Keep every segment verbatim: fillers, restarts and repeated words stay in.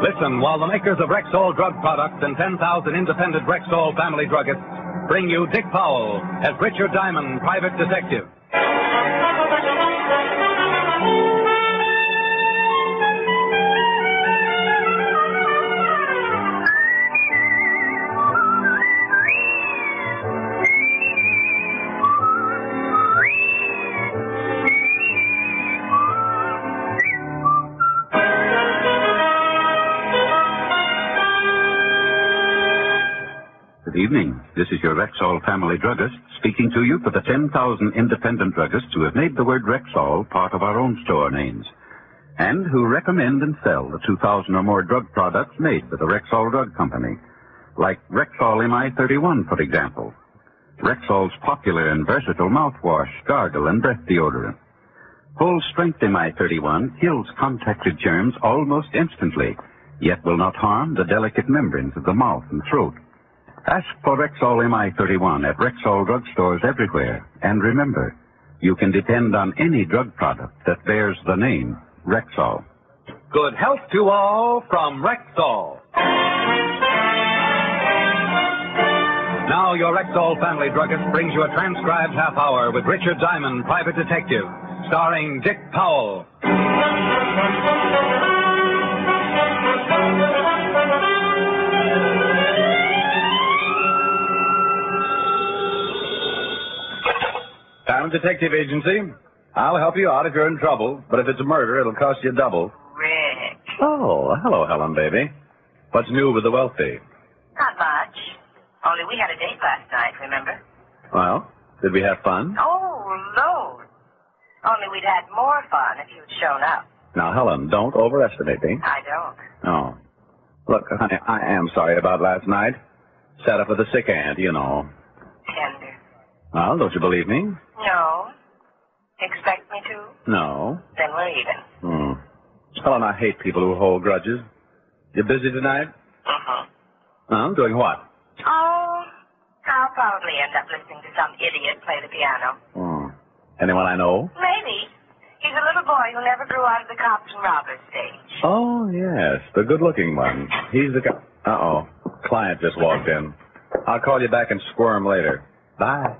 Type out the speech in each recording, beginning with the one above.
Listen while the makers of Rexall drug products and ten thousand independent Rexall family druggists bring you Dick Powell as Richard Diamond, private detective. Good evening. This is your Rexall family druggist speaking to you for the ten thousand independent druggists who have made the word Rexall part of our own store names and who recommend and sell the two thousand or more drug products made by the Rexall Drug Company, like Rexall M I thirty-one, for example. Rexall's popular and versatile mouthwash, gargle, and breath deodorant. Full-strength M I thirty-one kills contacted germs almost instantly, yet will not harm the delicate membranes of the mouth and throat. Ask for Rexall M I thirty-one at Rexall drugstores everywhere. And remember, you can depend on any drug product that bears the name Rexall. Good health to all from Rexall. Now your Rexall family druggist brings you a transcribed half hour with Richard Diamond, private detective, starring Dick Powell. Diamond Detective Agency. I'll help you out if you're in trouble, but if it's a murder, it'll cost you double. Rick. Oh, hello, Helen, baby. What's new with the wealthy? Not much. Only we had a date last night, remember? Well, did we have fun? Oh, loads. Only we'd had more fun if you'd shown up. Now, Helen, don't overestimate me. I don't. Oh. Look, honey, I am sorry about last night. Sat up with a sick aunt, you know. Tender. Well, don't you believe me? No. Expect me to? No. Then we're even. Hmm. Helen, I hate people who hold grudges. You busy tonight? Uh-huh. Well, doing what? Oh, I'll probably end up listening to some idiot play the piano. Hmm. Anyone I know? Maybe. He's a little boy who never grew out of the cops and robbers stage. Oh, yes, the good-looking one. He's the guy. Uh-oh. Client just walked in. I'll call you back and squirm later. Bye.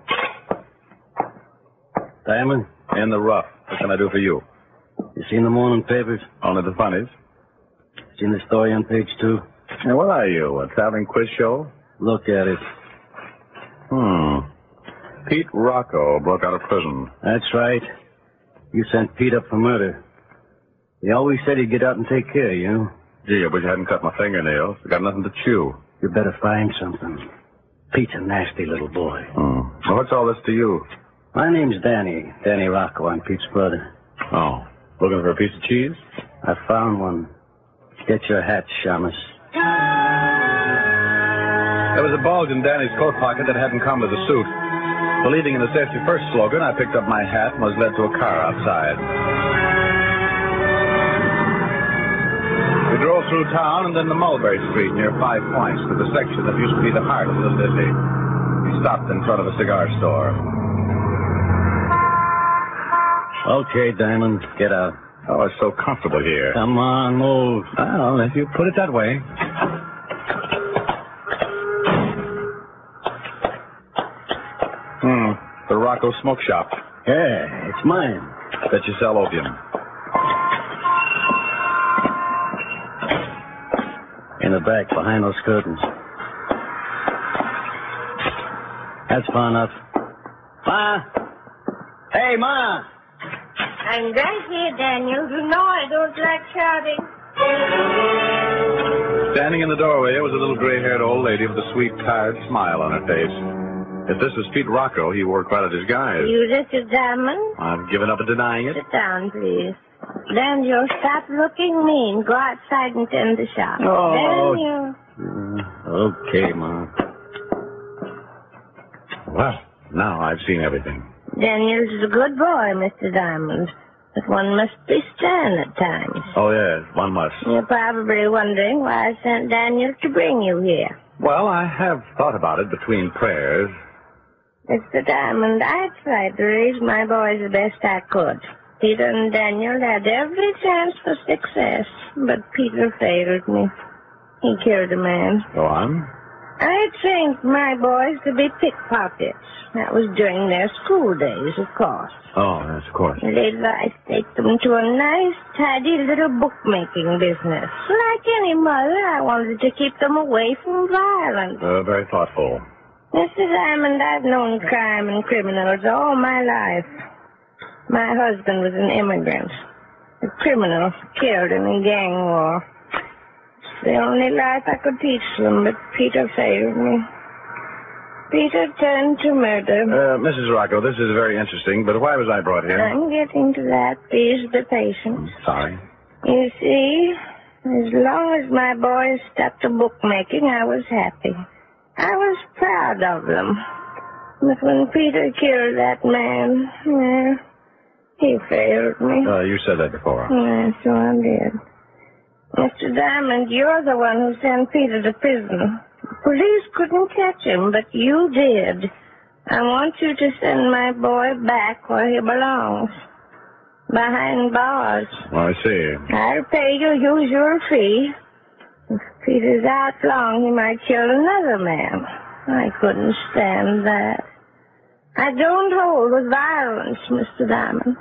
Diamond? In the rough. What can I do for you? You seen the morning papers? Only the funnies. Seen the story on page two? Hey, what are you, a traveling quiz show? Look at it. Hmm. Pete Rocco broke out of prison. That's right. You sent Pete up for murder. He always said he'd get out and take care of you. Gee, I wish I hadn't cut my fingernails. I got nothing to chew. You better find something. Pete's a nasty little boy. Hmm. Well, what's all this to you? My name's Danny. Danny Rocco. I'm Pete's brother. Oh. Looking for a piece of cheese? I found one. Get your hat, Shamus. There was a bulge in Danny's coat pocket that hadn't come with the suit. Believing in the safety first slogan, I picked up my hat and was led to a car outside. We drove through town and then to Mulberry Street near Five Points to the section that used to be the heart of Little Italy. We stopped in front of a cigar store. Okay, Diamond, get out. Oh, it's so comfortable here. Come on, move. Well, if you put it that way. Hmm, the Rocco Smoke Shop. Yeah, it's mine. Bet you sell opium. In the back, behind those curtains. That's far enough. Ma! Hey, Ma! I'm right here, Daniel. You know I don't like shouting. Standing in the doorway was a little gray-haired old lady with a sweet, tired smile on her face. If this was Pete Rocco, he wore quite a disguise. You Richard Diamond? I've given up on denying it. Sit down, please. Daniel, stop looking mean. Go outside and tend the shop. Oh. Daniel. Uh, okay, Ma. Well, now I've seen everything. Daniel's a good boy, Mister Diamond. But one must be stern at times. Oh, yes, one must. You're probably wondering why I sent Daniel to bring you here. Well, I have thought about it between prayers. Mister Diamond, I tried to raise my boys the best I could. Peter and Daniel had every chance for success, but Peter failed me. He killed a man. Go on. I trained my boys to be pickpockets. That was during their school days, of course. Oh, yes, of course. Later, I take them to a nice, tidy little bookmaking business. Like any mother, I wanted to keep them away from violence. Uh, very thoughtful. Mister Diamond, I've known crime and criminals all my life. My husband was an immigrant. A criminal killed in a gang war. It's the only life I could teach them, but Peter failed me. Peter turned to murder. Uh, Missus Rocco, this is very interesting, but why was I brought here? I'm getting to that. Please be patient. Sorry. You see, as long as my boys stuck to bookmaking, I was happy. I was proud of them. But when Peter killed that man, well, he failed me. Uh, you said that before. Yes, so I did. Mister Diamond, you're the one who sent Peter to prison. The police couldn't catch him, but you did. I want you to send my boy back where he belongs. Behind bars. Oh, I see. I'll pay your usual fee. If Peter's out long, he might kill another man. I couldn't stand that. I don't hold with violence, Mister Diamond.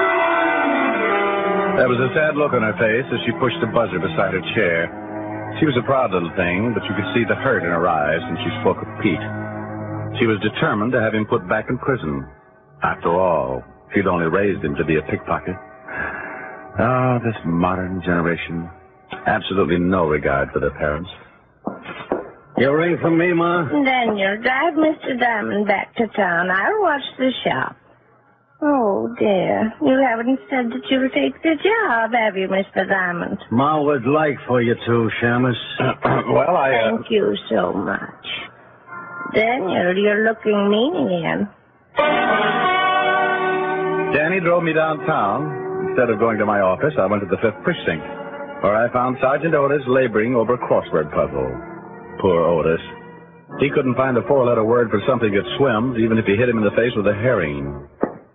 There was a sad look on her face as she pushed the buzzer beside her chair. She was a proud little thing, but you could see the hurt in her eyes when she spoke of Pete. She was determined to have him put back in prison. After all, she'd only raised him to be a pickpocket. Ah, this modern generation. Absolutely no regard for their parents. You ring for me, Ma? Daniel, drive Mister Diamond back to town. I'll watch the shop. Oh, dear. You haven't said that you'll take the job, have you, Mister Diamond? Ma would like for you to, Shamus. Well, I... Uh... Thank you so much. Daniel, you're looking mean again. Danny drove me downtown. Instead of going to my office, I went to the fifth Precinct, where I found Sergeant Otis laboring over a crossword puzzle. Poor Otis. He couldn't find a four-letter word for something that swims, even if you hit him in the face with a herring.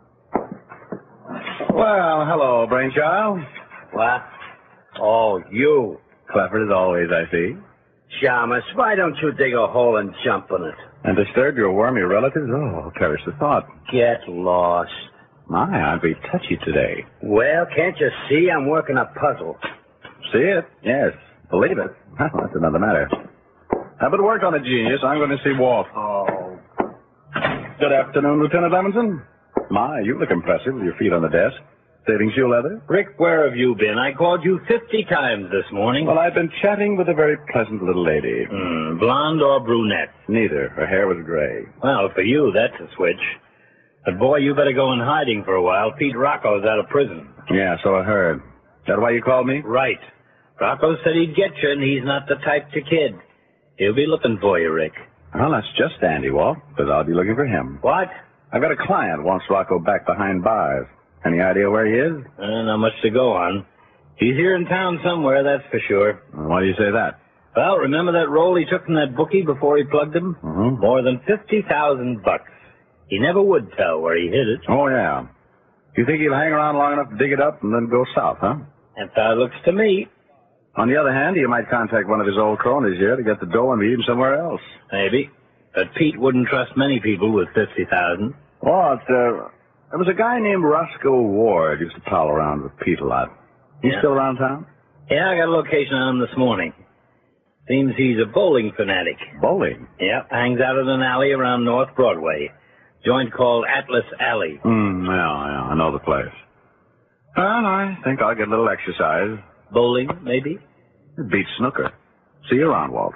Well, hello, Brainchild. What? Oh, you. Clever as always, I see. Shamus, why don't you dig a hole and jump in it? And disturb your wormy relatives? Oh, perish the thought. Get lost. My, I'd be touchy today. Well, can't you see I'm working a puzzle? See it? Yes. Believe it. Well, that's another matter. I've been worked on a genius. I'm going to see Walt. Oh. Good afternoon, Lieutenant Levinson. My, you look impressive with your feet on the desk. Saving shoe leather? Rick, where have you been? I called you fifty times this morning. Well, I've been chatting with a very pleasant little lady. Mm, blonde or brunette? Neither. Her hair was gray. Well, for you, that's a switch. But, boy, you better go in hiding for a while. Pete Rocco's out of prison. Yeah, so I heard. That why you called me? Right. Rocco said he'd get you, and he's not the type to kid. He'll be looking for you, Rick. Well, that's just dandy, Walt, because I'll be looking for him. What? I've got a client wants Rocco back behind bars. Any idea where he is? Uh, not much to go on. He's here in town somewhere, that's for sure. Why do you say that? Well, remember that roll he took from that bookie before he plugged him? Mm-hmm. More than fifty thousand bucks. He never would tell where he hid it. Oh, yeah. You think he'll hang around long enough to dig it up and then go south, huh? That's how it looks to me. On the other hand, he might contact one of his old cronies here to get the dough and meet him somewhere else. Maybe. But Pete wouldn't trust many people with fifty thousand. Well, it's, uh, there was a guy named Roscoe Ward used to pal around with Pete a lot. He's Yeah. still around town? Yeah, I got a location on him this morning. Seems he's a bowling fanatic. Bowling? Yep, hangs out in an alley around North Broadway. Joint called Atlas Alley. Hmm, yeah, yeah, I know the place. Well, I think I'll get a little exercise. Bowling, maybe? It beats snooker. See you around, Walt.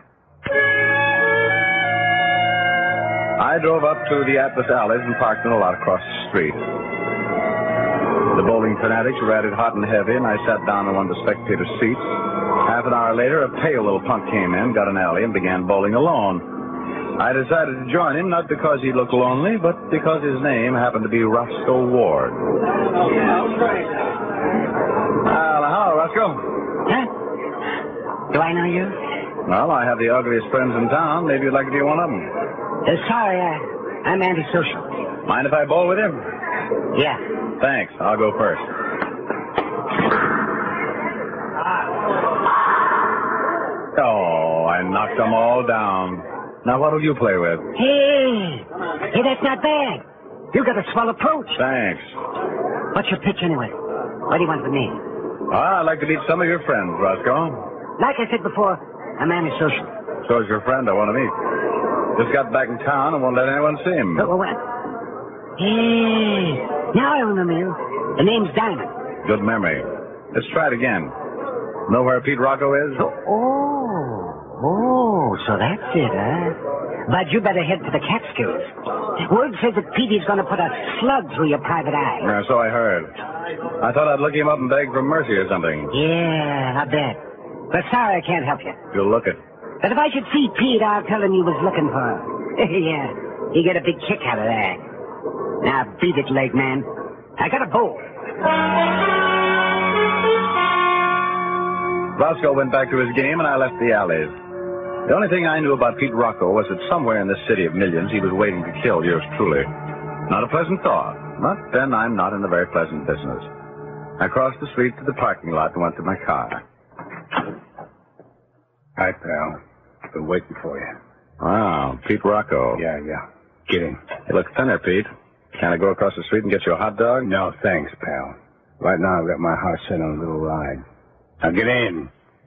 I drove up to the Atlas Alleys and parked in a lot across the street. The bowling fanatics were at it hot and heavy, and I sat down in one of the spectator seats. Half an hour later, a pale little punk came in, got an alley, and began bowling alone. I decided to join him, not because he looked lonely, but because his name happened to be Roscoe Ward. Well, hello, Roscoe. Huh? Do I know you? Well, I have the ugliest friends in town. Maybe you'd like to be one of them. Uh, sorry, uh, I'm antisocial. Mind if I bowl with him? Yeah. Thanks. I'll go first. Oh, I knocked them all down. Now, what'll you play with? Hey, hey, that's not bad. You got a swell approach. Thanks. What's your pitch anyway? What do you want from me? Ah, I'd like to meet some of your friends, Roscoe. Like I said before, a man is social. So's your friend I want to meet. Just got back in town and won't let anyone see him. Oh, what? Hey, now I remember you. The name's Diamond. Good memory. Let's try it again. Know where Pete Rocco is? Oh, oh, oh, so that's it, huh? But you better head to the Catskills. Word says that Petey's going to put a slug through your private eye. Yeah, so I heard. I thought I'd look him up and beg for mercy or something. Yeah, I bet. But sorry I can't help you. You'll look it. But if I should see Pete, I'll tell him you was looking for him. Yeah, you get a big kick out of that. Now beat it, leg man. I got a bowl. Roscoe went back to his game, and I left the alleys. The only thing I knew about Pete Rocco was that somewhere in this city of millions he was waiting to kill yours truly. Not a pleasant thought, but then I'm not in a very pleasant business. I crossed the street to the parking lot and went to my car. Hi, pal. Been waiting for you. Wow, Pete Rocco. Yeah, yeah. Get in. You look thinner, Pete. Can I go across the street and get you a hot dog? No, thanks, pal. Right now I've got my heart set on a little ride. Now get in.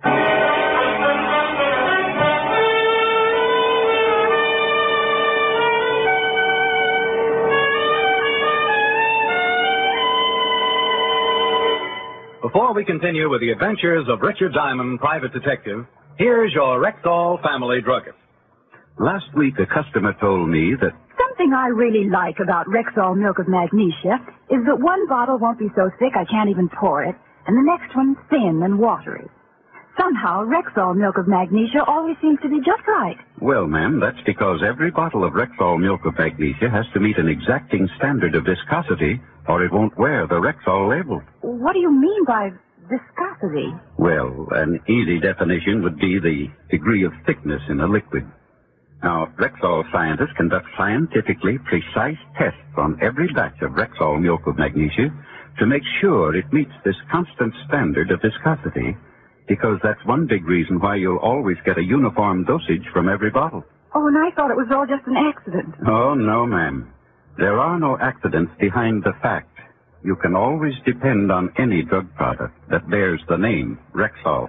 Before we continue with the adventures of Richard Diamond, private detective, here's your Rexall family druggist. Last week, a customer told me that Something I really like about Rexall Milk of Magnesia is that one bottle won't be so thick I can't even pour it, and the next one thin and watery. Somehow, Rexall Milk of Magnesia always seems to be just right. Well, ma'am, that's because every bottle of Rexall Milk of Magnesia has to meet an exacting standard of viscosity, or it won't wear the Rexall label. What do you mean by viscosity? Well, an easy definition would be the degree of thickness in a liquid. Now, Rexall scientists conduct scientifically precise tests on every batch of Rexall Milk of Magnesia to make sure it meets this constant standard of viscosity, because that's one big reason why you'll always get a uniform dosage from every bottle. Oh, and I thought it was all just an accident. Oh, no, ma'am. There are no accidents behind the fact. You can always depend on any drug product that bears the name Rexall.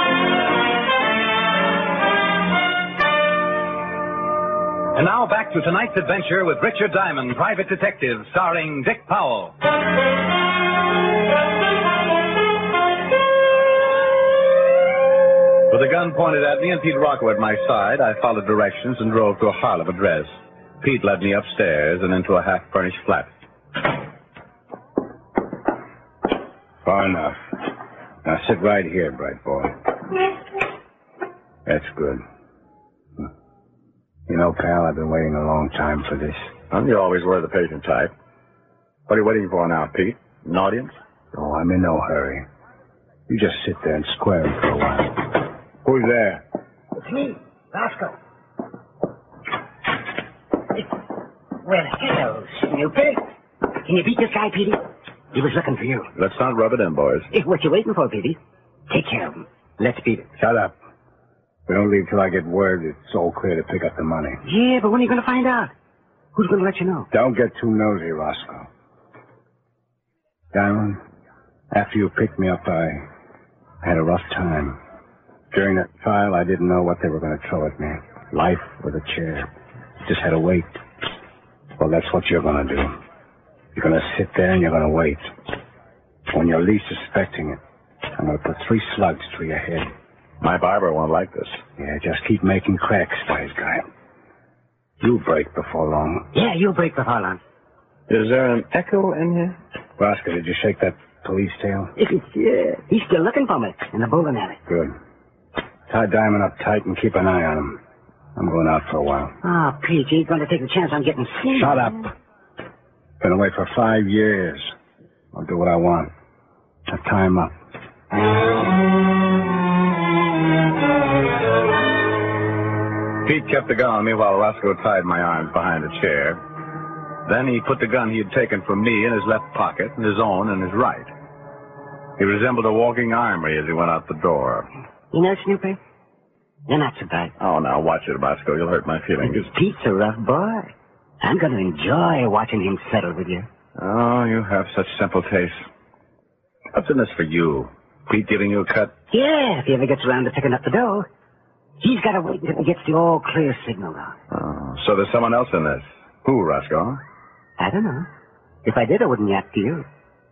And now back to tonight's adventure with Richard Diamond, private detective, starring Dick Powell. With a gun pointed at me and Pete Rocco at my side, I followed directions and drove to a Harlem address. Pete led me upstairs and into a half-furnished flat. Far enough. Now sit right here, bright boy. That's good. You know, pal, I've been waiting a long time for this. And you always were the patient type. What are you waiting for now, Pete? An audience? Oh, I'm in no hurry. You just sit there and square it for a while. Who's there? It's me, Roscoe. Well, hello, Snoopy. Can you beat this guy, Petey? He was looking for you. Let's not rub it in, boys. Hey, what you waiting for, Petey? Take care of him. Let's beat it. Shut up. We don't leave till I get word it's all clear to pick up the money. Yeah, but when are you going to find out? Who's going to let you know? Don't get too nosy, Roscoe. Diamond, after you picked me up, I had a rough time. During that trial, I didn't know what they were going to throw at me. Life or the chair. Just had to wait. Well, that's what you're going to do. You're going to sit there and you're going to wait. When you're least suspecting it, I'm going to put three slugs through your head. My barber won't like this. Yeah, just keep making cracks, wise guy. You'll break before long. Yeah, you'll break before long. Is there an echo in here? Roscoe, did you shake that police tail? Yeah, he's still looking for me in the bowling alley. Good. Tie Diamond up tight and keep an eye on him. I'm going out for a while. Oh, Pete, you ain't going to take a chance on getting seen. Shut up. Been away for five years. I'll do what I want. Now tie him up. Pete kept the gun on me while Roscoe tied my arms behind a chair. Then he put the gun he had taken from me in his left pocket and his own in his right. He resembled a walking armory as he went out the door. You know, Snoopy, you're not so bad. Oh, now watch it, Roscoe. You'll hurt my feelings. Pete's a rough boy. I'm going to enjoy watching him settle with you. Oh, you have such simple tastes. What's in this for you? Pete giving you a cut? Yeah, if he ever gets around to picking up the dough. He's got to wait until he gets the all-clear signal out. Oh, so there's someone else in this. Who, Roscoe? I don't know. If I did, I wouldn't yap to you.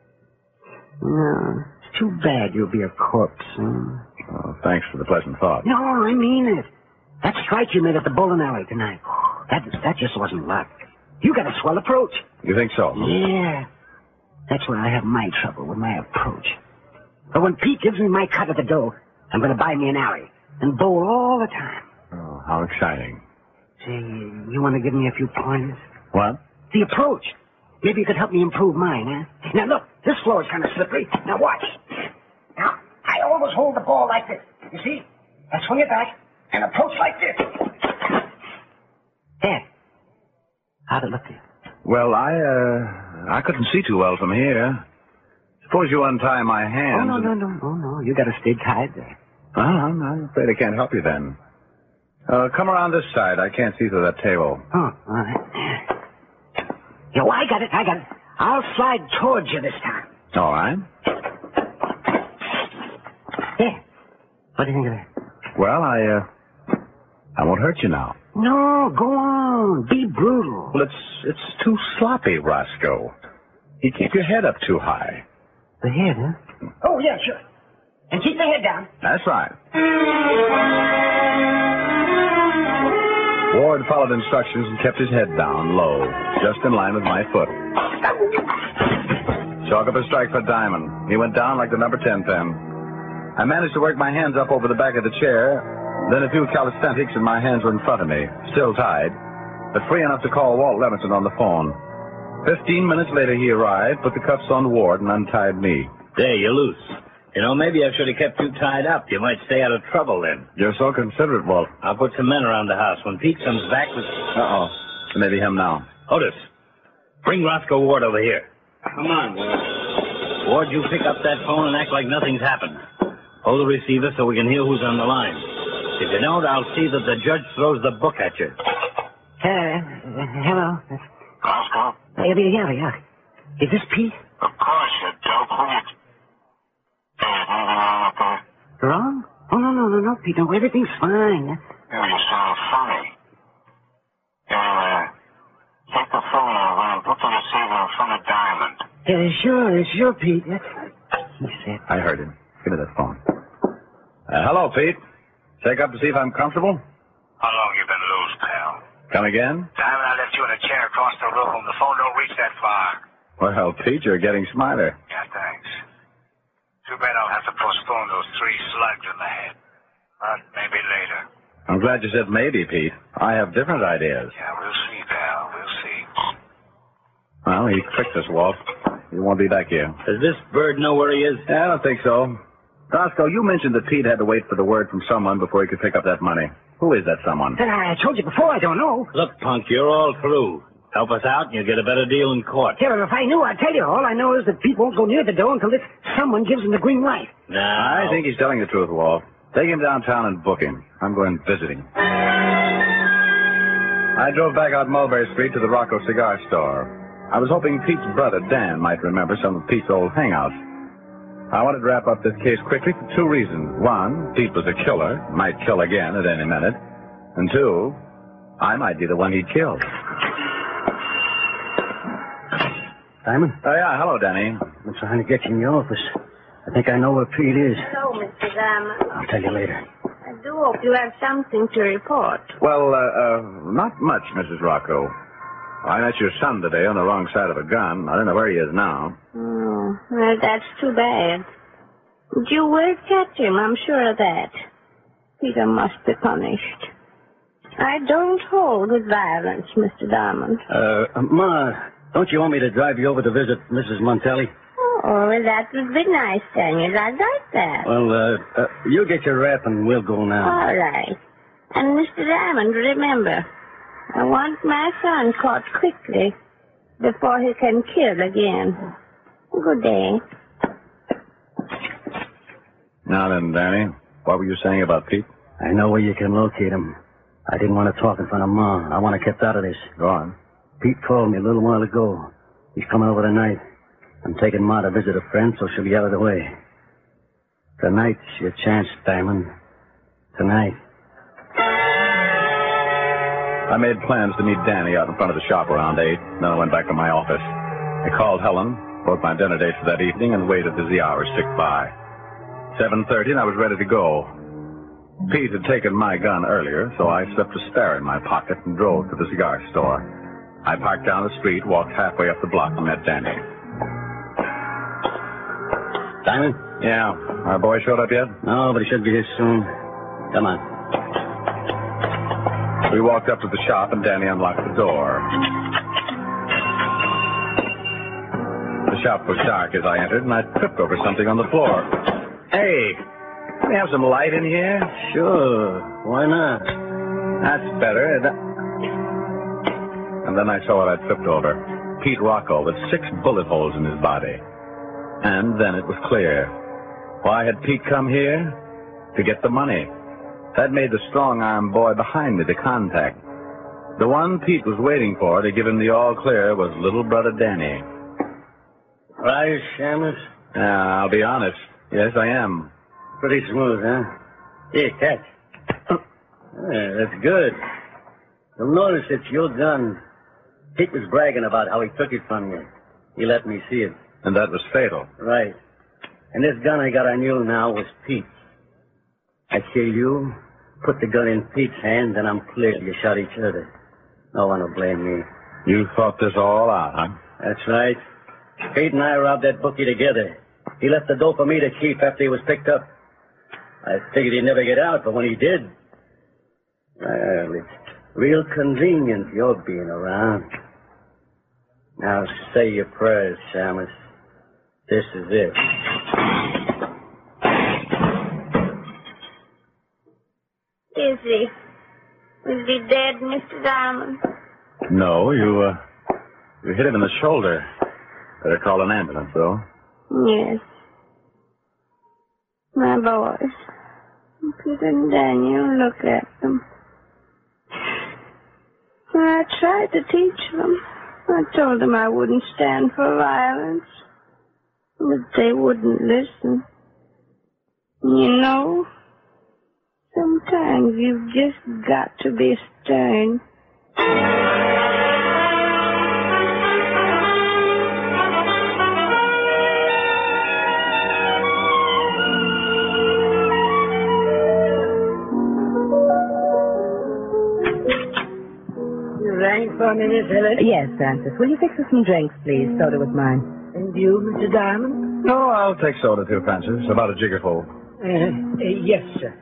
No, it's too bad you'll be a corpse soon. Oh, thanks for the pleasant thought. No, I mean it. That strike you made at the bowling alley tonight, that that just wasn't luck. You got a swell approach. You think so? Yeah. That's where I have my trouble, with my approach. But when Pete gives me my cut of the dough, I'm going to buy me an alley and bowl all the time. Oh, how exciting. Say, you want to give me a few pointers? What? The approach. Maybe you could help me improve mine, huh? Now, look, this floor is kind of slippery. Now, watch. Now, I always hold the ball like this. You see? I swing it back and approach like this. There. How'd it look to you? Well, I, uh, I couldn't see too well from here. Suppose you untie my hands. Oh, no, no, no, no, no. You got to stay tied there. Oh, I'm, I'm afraid I can't help you then. Uh, come around this side. I can't see through that table. Oh, all right. Yo, I got it, I got it. I'll slide towards you this time. All right. There. What do you think of that? Well, I, uh, I won't hurt you now. No, go on. Be brutal. Well, it's, it's too sloppy, Roscoe. You keep your head up too high. The head, huh? Oh, yeah, sure. And keep the head down. That's right. Ward followed instructions and kept his head down, low, just in line with my foot. Chalk up a strike for Diamond. He went down like the number ten pin. I managed to work my hands up over the back of the chair, then a few calisthenics and my hands were in front of me, still tied, but free enough to call Walt Levinson on the phone. Fifteen minutes later he arrived, put the cuffs on Ward, and untied me. There, you're loose. You know, maybe I should have kept you tied up. You might stay out of trouble then. You're so considerate, Walt. I'll put some men around the house. When Pete comes back with... Uh-oh. Maybe him now. Otis, bring Roscoe Ward over here. Come on, Ward. Ward, you pick up that phone and act like nothing's happened. Hold the receiver so we can hear who's on the line. If you don't, I'll see that the judge throws the book at you. Uh, uh hello. Roscoe? Uh, yeah, yeah, yeah. Is this Pete? Of course, you dope. Who you... Hey, is anything wrong up there? Wrong? Oh, no, no, no, no, Pete. No, everything's fine. Yeah, you sound funny. Yeah, uh, take the phone over and put the receiver in front of Diamond. Yeah, sure, sure, Pete. That's what he said. I heard him. Give me that phone. Uh, hello, Pete. Check up to see if I'm comfortable? How long you been loose, pal? Come again? Diamond, I left you in a chair across the room. The phone don't reach that far. Well, Pete, you're getting smarter. Yeah, thanks. Too bad I'll have to postpone those three slugs in the head. But maybe later. I'm glad you said maybe, Pete. I have different ideas. Yeah, we'll see, pal. We'll see. Well, he tricked us, Walt. He won't be back here. Does this bird know where he is? Yeah, I don't think so. Roscoe, you mentioned that Pete had to wait for the word from someone before he could pick up that money. Who is that someone? I told you before, I don't know. Look, punk, you're all through. Help us out and you'll get a better deal in court. Yeah, but if I knew, I'd tell you. All I know is that Pete won't go near the door until this someone gives him the green light. No. I think he's telling the truth, Walt. Take him downtown and book him. I'm going visiting. I drove back out Mulberry Street to the Rocco Cigar Store. I was hoping Pete's brother, Dan, might remember some of Pete's old hangouts. I wanted to wrap up this case quickly for two reasons. One, Pete was a killer, might kill again at any minute. And two, I might be the one he'd killed. Simon? Oh, yeah. Hello, Danny. I'm trying to get you in your office. I think I know where Pete is. So, Mister Diamond, I'll tell you later. I do hope you have something to report. Well, uh, uh, not much, Missus Rocco. I met your son today on the wrong side of a gun. I don't know where he is now. Oh, well, that's too bad. But you will catch him, I'm sure of that. Peter must be punished. I don't hold with violence, Mister Diamond. Uh, Ma, don't you want me to drive you over to visit Missus Montelli? Oh, well, that would be nice, Daniel. I'd like that. Well, uh, uh, you get your wrap and we'll go now. All right. And, Mister Diamond, remember, I want my son caught quickly. before he can kill again. Good day. Now then, Danny, what were you saying about Pete? I know where you can locate him. I didn't want to talk in front of Ma. I want to get out of this. Go on. Pete called me a little while ago. He's coming over tonight. I'm taking Ma to visit a friend, so she'll be out of the way. Tonight's your chance, Diamond. Tonight. I made plans to meet Danny out in front of the shop around eight. Then I went back to my office. I called Helen, wrote my dinner date for that evening, and waited as the hours ticked by. seven thirty, and I was ready to go. Pete had taken my gun earlier, so I slipped a spare in my pocket and drove to the cigar store. I parked down the street, walked halfway up the block, and met Danny. Diamond? Yeah. Our boy showed up yet? No, but he should be here soon. Come on. We walked up to the shop, and Danny unlocked the door. The shop was dark as I entered, and I tripped over something on the floor. Hey, can we have some light in here? Sure. Why not? That's better. And then I saw what I'd tripped over. Pete Rocco with six bullet holes in his body. And then it was clear. Why had Pete come here? To get the money. That made the strong-arm boy behind me the contact. The one Pete was waiting for to give him the all-clear was little brother Danny. Right, Shamus? Yeah, I'll be honest. Yes, I am. Pretty smooth, huh? Here, catch. Yeah, that's good. You'll notice it's your gun. Pete was bragging about how he took it from you. He let me see it. And that was fatal. Right. And this gun I got on you now was Pete's. I kill you, put the gun in Pete's hand, and I'm clear. You shot each other. No one will blame me. You thought this all out, huh? That's right. Pete and I robbed that bookie together. He left the dough for me to keep after he was picked up. I figured he'd never get out, but when he did, well, it's real convenient you're being around. Now say your prayers, Shamus. This is it. Is he? Is he dead, Mister Diamond? No, you, uh, you hit him in the shoulder. Better call an ambulance, though. Yes. My boys. Peter and Daniel, look at them. I tried to teach them. I told them I wouldn't stand for violence. But they wouldn't listen. You know, sometimes you've just got to be stern. You rang for me, Miss Helen? Yes, Francis. Will you fix us some drinks, please? Soda was mine. And you, Mister Diamond? No, I'll take soda, too, Francis. About a jiggerful. Uh, uh, yes, sir.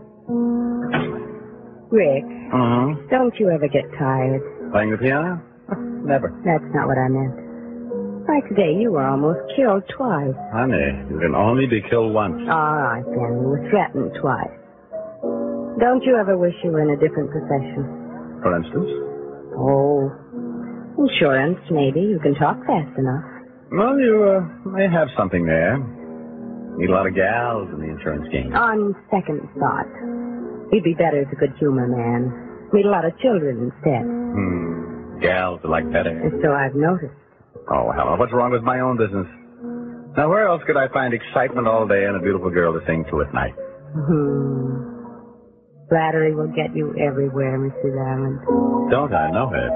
Rick, Uh-huh. don't you ever get tired? Playing the piano? Never. That's not what I meant. Why, today you were almost killed twice. Honey, you can only be killed once. All right, then. You were threatened twice. Don't you ever wish you were in a different profession? For instance? Oh, insurance, maybe. You can talk fast enough. Well, you uh, may have something there. Need a lot of gals in the insurance game. On second thought, you'd be better as a good humor man. Meet a lot of children instead. Hmm. Gals are like better. And so I've noticed. Oh, Helen, what's wrong with my own business? Now, where else could I find excitement all day and a beautiful girl to sing to at night? Hmm. Flattery will get you everywhere, Mister Diamond. Don't I know it?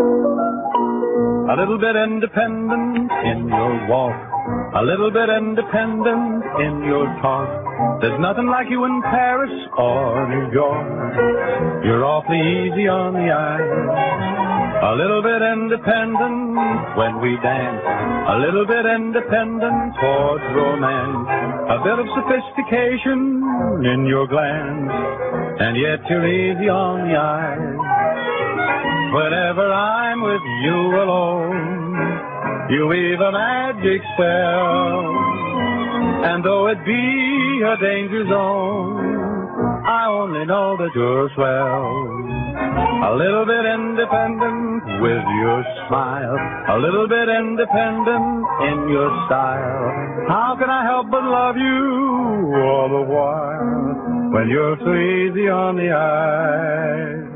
A little bit independent in your walk. A little bit independent in your talk. There's nothing like you in Paris or New York. You're awfully easy on the eye. A little bit independent when we dance. A little bit independent towards romance. A bit of sophistication in your glance. And yet you're easy on the eye. Whenever I'm with you alone, you weave a magic spell. And though it be a danger zone, I only know that you're swell. A little bit independent with your smile, a little bit independent in your style. How can I help but love you all the while when you're so easy on the eye?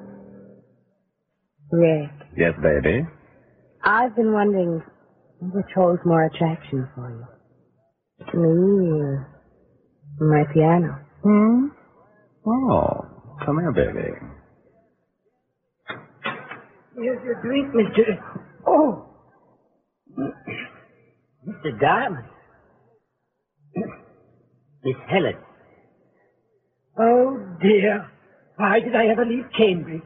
Rick, Yes, baby? I've been wondering which holds more attraction for you. Me or my piano? Hmm? Oh, come here, baby. Here's your drink, Mister Oh! Mister Diamond. Miss Helen. Oh, dear. Why did I ever leave Cambridge?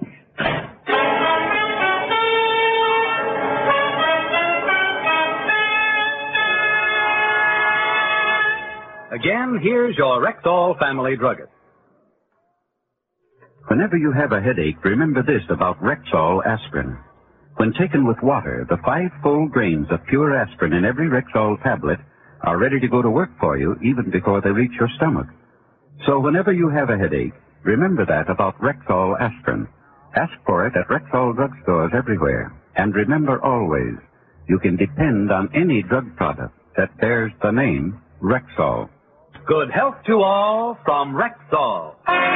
Again, here's your Rexall family druggist. Whenever you have a headache, remember this about Rexall aspirin. When taken with water, the five full grains of pure aspirin in every Rexall tablet are ready to go to work for you even before they reach your stomach. So whenever you have a headache, remember that about Rexall aspirin. Ask for it at Rexall drugstores everywhere. And remember always, you can depend on any drug product that bears the name Rexall. Good health to all from Rexall.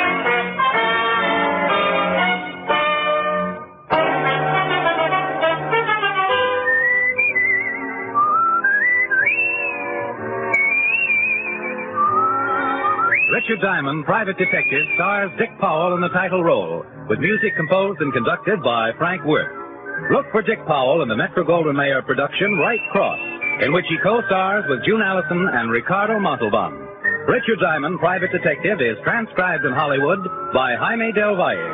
Richard Diamond, Private Detective, stars Dick Powell in the title role, with music composed and conducted by Frank Wirth. Look for Dick Powell in the Metro-Goldwyn-Mayer production Right Cross, in which he co-stars with June Allison and Ricardo Montalban. Richard Diamond, Private Detective, is transcribed in Hollywood by Jaime Del Valle.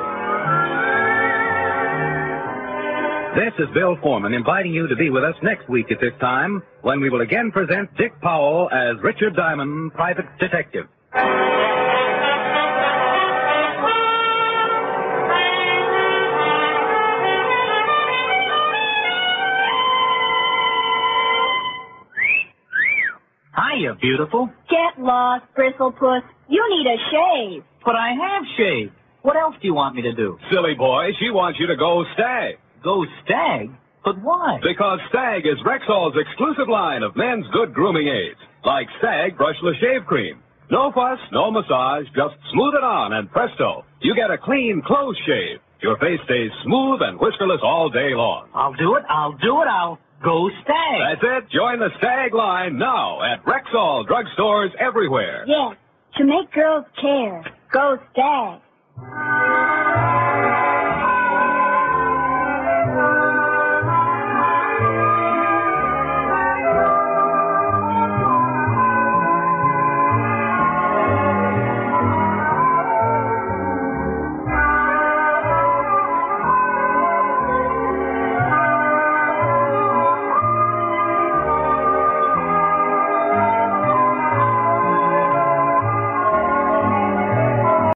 This is Bill Foreman inviting you to be with us next week at this time, when we will again present Dick Powell as Richard Diamond, Private Detective. Hiya, beautiful. Get lost, Bristlepuss. You need a shave. But I have shaved. What else do you want me to do? Silly boy, she wants you to go Stag. Go Stag? But why? Because Stag is Rexall's exclusive line of men's good grooming aids. Like Stag Brushless Shave Cream. No fuss, no massage, just smooth it on and presto, you get a clean, close shave. Your face stays smooth and whiskerless all day long. I'll do it, I'll do it, I'll go Stag. That's it. Join the Stag line now at Rexall drugstores everywhere. Yes, to make girls care. Go Stag.